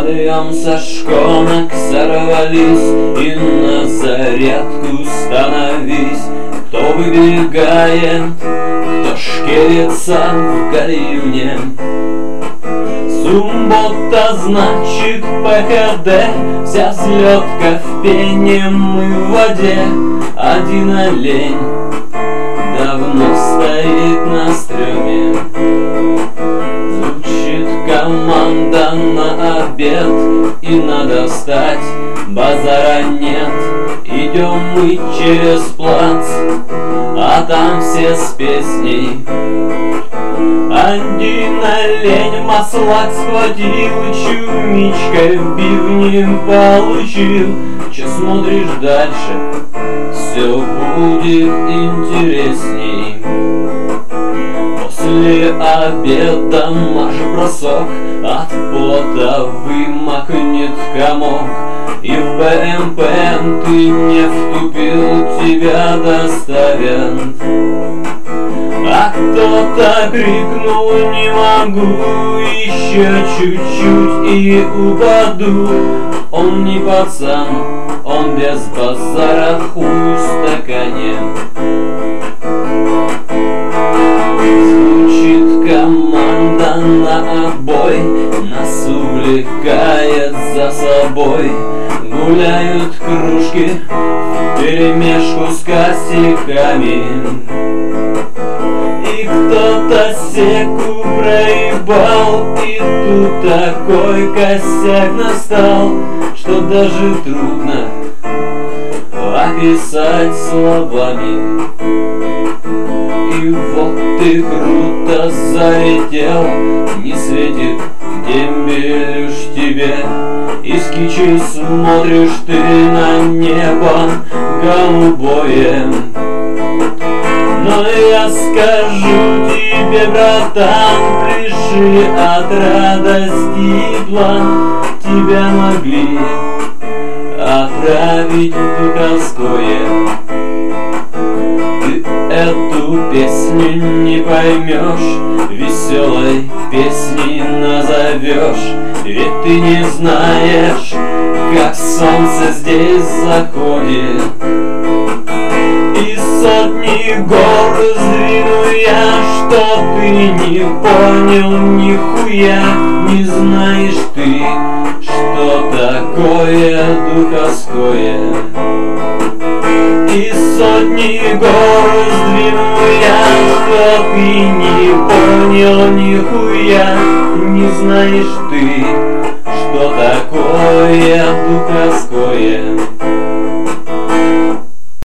Вдвоем со шконок сорвались и на зарядку становись. Кто выбегает, кто шкерится в гальюне. Суббота, значит ПХД, вся взлетка в пене, мы в воде. Один олень давно стоит на стреме. Звучит команда на обед, и надо встать, базара нет. Идем мы через плац, а там все с песней. Один олень маслак схватил, чумичкой в бивни получил. Че смотришь дальше, все будет интересней. После обеда марш-бросок, от пота вымокнет комок. И в БМП ты не втупил, тебя доставят. А кто-то крикнул: не могу, еще чуть-чуть и упаду. Он не пацан, он без базара, хуй в стакане. Звучит команда на отбой, нас увлекает за собой. Гуляют кружки вперемешку с косяками. И кто-то секу проебал, и тут такой косяк настал, что даже трудно описать словами. И вот ты круто залетел, не светит дембель уж тебе. Из кичи смотришь ты на небо голубое. Но я скажу тебе, братан, пляши от радости и план. Тебя могли отправить в духовское. Ты эту песню не поймешь, веселой песней назовешь. Ведь ты не знаешь, как солнце здесь заходит. И сотни гор сдвину я, что ты не понял нихуя. Не знаешь ты, что такое духовское. И сотни гор сдвину я, что ты не понял нихуя. Не знаешь ты, что такое духовское.